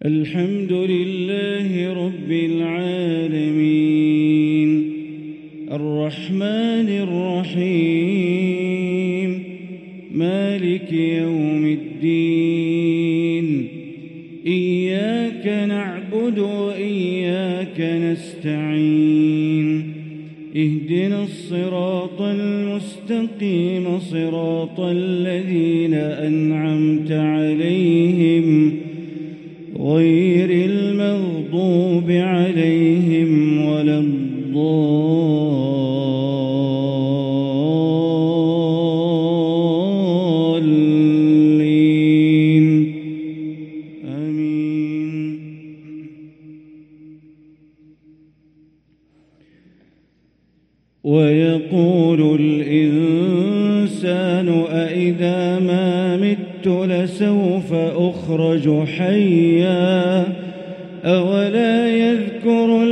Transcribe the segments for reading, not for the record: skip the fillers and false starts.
الحمد لله رب العالمين الرحمن الرحيم مالك يوم الدين إياك نعبد وإياك نستعين اهدنا الصراط المستقيم صراط الذين أنعمت عليهم غير المغضوب عليهم ولا الضالين آمين. ويقول الإنسان أإذا ما مت لسوف أخرج حيا أولا يذكر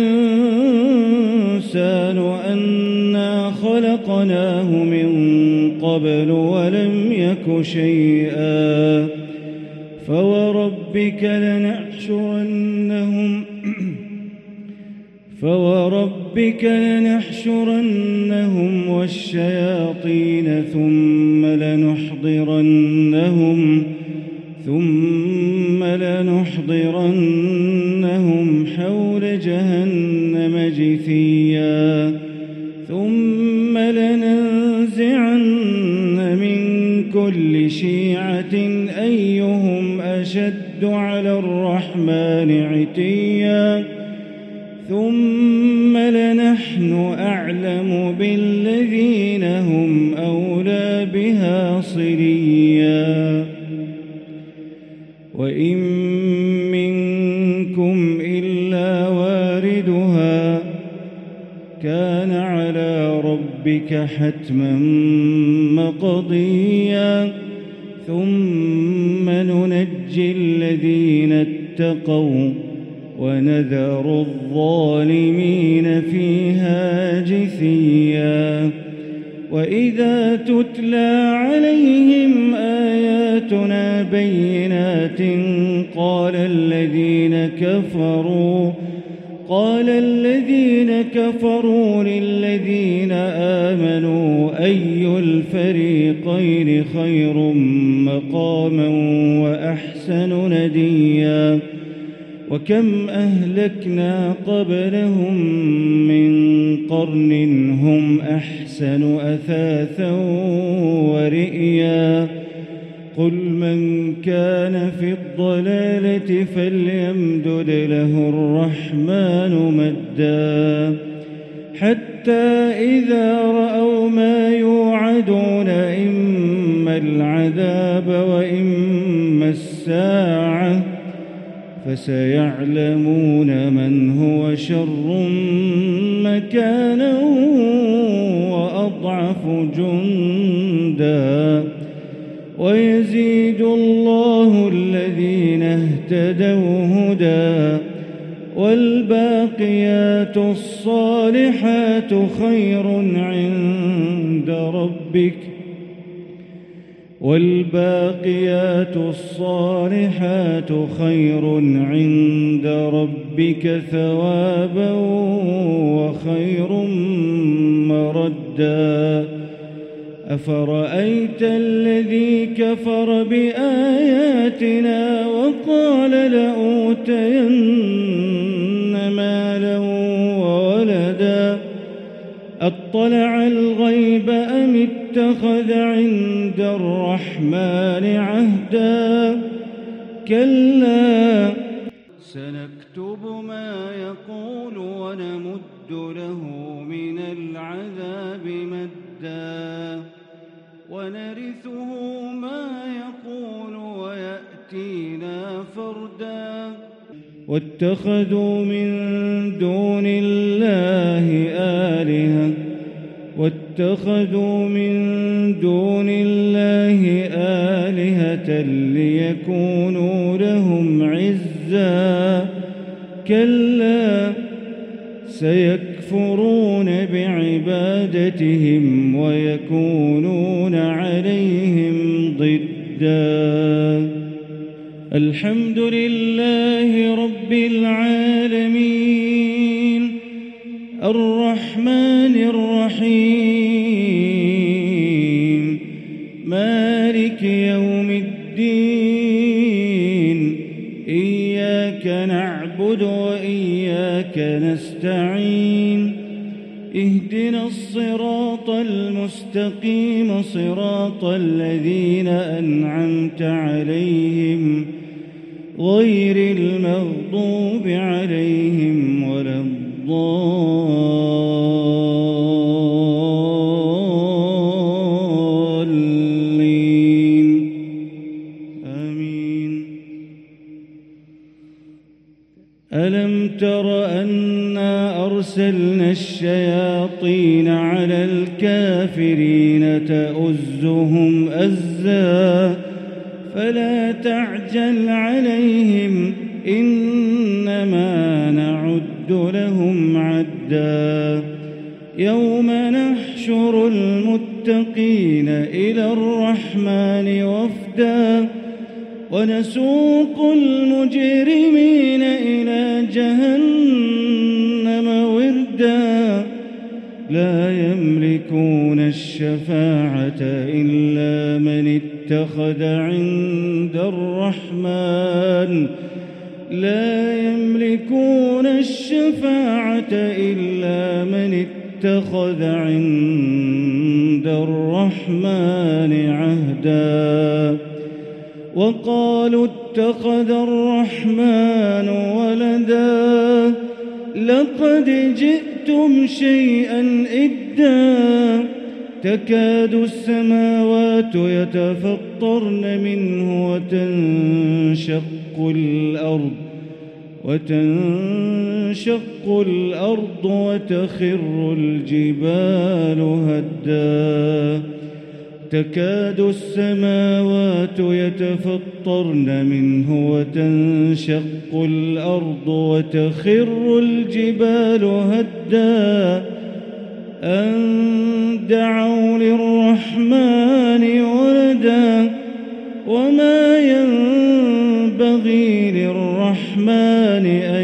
الإنسان أنا خلقناه من قبل ولم يك شيئا فوربك لنحشرنهم والشياطين ثم لنحضرنهم حول جهنم جثيا ثم لننزعن من كل شيعة أيهم أشد على الرحمن عتيا ثم لنحن أعلم بالذين هم أولى بها صليا وإن منكم إلا واردها كان على ربك حتما مقضيا ثم ننجي الذين اتقوا ونذر الظالمين فيها جثيا وإذا تتلى عليهم آياتنا بينات قال الذين كفروا للذين آمنوا أي الفريقين خير مقاما وأحسن نديا وكم أهلكنا قبلهم من قرن هم أحسن أثاثا ورئيا قل من كان في الضلالة فليمدد له الرحمن مدا حتى إذا رأوا ما يوعدون إما العذاب وإما الساعة فسيعلمون من هو شر مكانا وأضعف جندا ويزيد الله الذين اهتدوا هدى والباقيات الصالحات خير عند ربك ثوابا وخير مردا أفرأيت الذي كفر بآياتنا وقال لأوتين مالا وولدا أطلع الغيب أم اتخذ عند الرحمن عهدا كلا سنكتب ما يقول ونمد له من العذاب مدا ونرثه ما يقول ويأتينا فردا واتخذوا من دون الله آلهة ليكونوا لهم عزا كلا سيكفرون بعبادتهم ويكونون عليهم ضدا الحمد لله رب العالمين الرحمن الرحيم مالك يوم الدين إياك نعبد وإياك نستعين اهدنا الصراط المستقيم صراط الذين أنعمت عليهم غير المغضوب عليهم ولا الضالين آمين. ألم تر أنا أرسلنا الشياطين على الكافرين تؤزهم أزا فلا تعجل عليهم إنما نعد لهم عدا يوم نحشر المتقين إلى الرحمن وفدا ونسوق المجرمين إلى جهنم وردا لا يملكون الشفاعة إلا من اتخذ عند الرحمن عهدا وقالوا اتخذ الرحمن ولدا لقد جئتم شيئا إدا تكاد السماوات يتفطرن منه وتنشق الأرض وتخر الجبال هدا تكاد السماوات يتفطرن منه وتنشق الأرض وتخر الجبال هدا أن دعوا للرحمن ولدا وما ينبغي للرحمن أن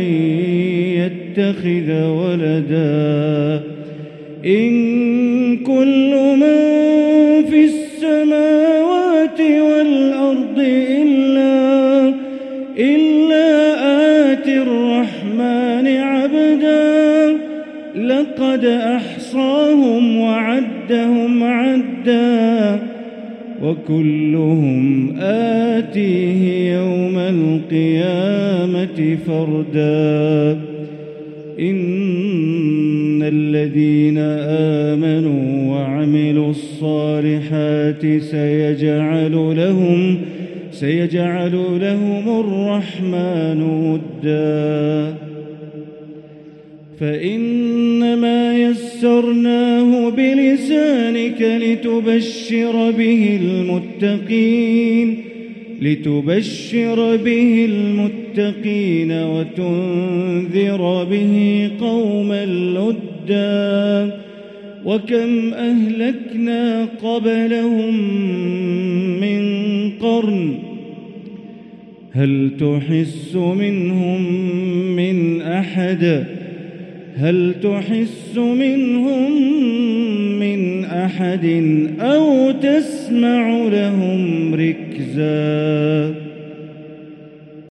يتخذ ولدا إن كل من في السماوات والأرض إلا آتي الرحمن عبدا لقد أحصاهم وعدهم عدا وكلهم آتيه يوم القيامة فردا إن الذين آمنوا وعملوا الصالحات سيجعل لهم الرحمن ودا فإنما يسرناه بلسانك لتبشر به المتقين وتنذر به قوما لدا وكم أهلكنا قبلهم من قرن هل تحس منهم من أحد أو تسمع لهم ركزا